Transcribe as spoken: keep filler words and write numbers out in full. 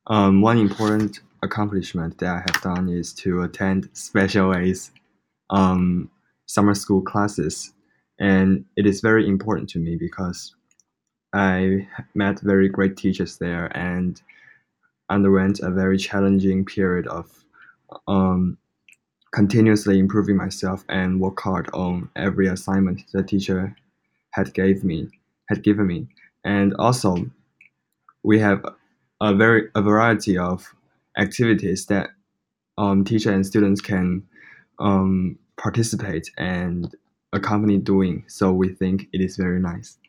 Um, one important accomplishment that I have done is to attend special A's um, summer school classes, and it is very important to me because I met very great teachers there and underwent a very challenging period of um, continuously improving myself and work hard on every assignment the teacher had gave me had given me. And also, we have a very a variety of activities that um, teacher and students can um, participate and accompany doing. So we think it is very nice.